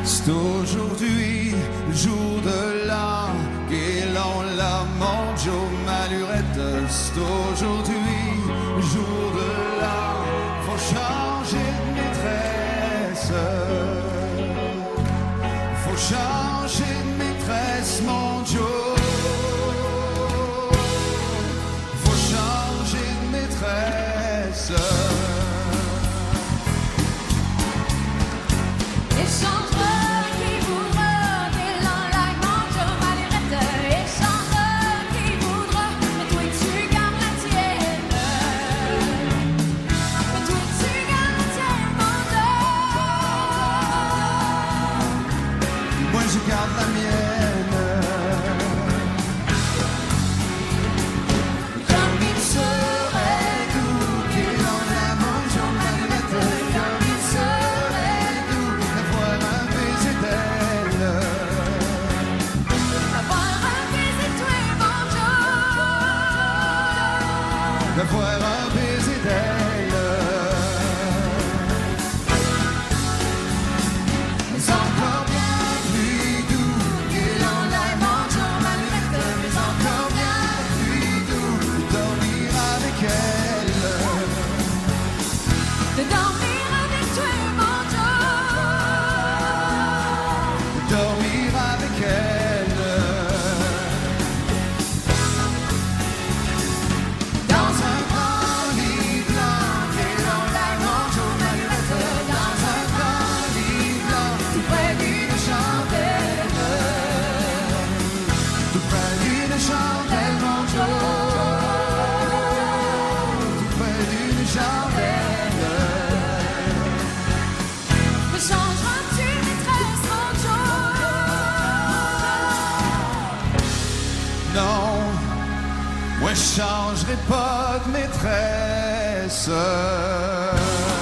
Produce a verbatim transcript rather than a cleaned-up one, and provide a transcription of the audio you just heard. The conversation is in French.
C'est aujourd'hui le jour de la guélan, la mange aux malurettes. C'est aujourd'hui le jour de la, faut changer de maîtresse. Faut changer de maîtresse, mon Joe. Faut changer de maîtresse. Je garde la mienne. Comme il serait doux qu'il en a mangé en manette. Comme il serait doux d'avoir un baiser d'elle. Avoir un baiser de toi, mon Joe. D'avoir un baiser d'elle. De dormir avec toi, mon Joe. Dormir avec elle. Dans un grand lit blanc, et dans la mange aux malurettes. Dans un grand lit blanc, tout près d'une chandelle. Tout près d'une chandelle, mon Joe. Tout près d'une chandelle. Non, moi je changerai pas de maîtresse.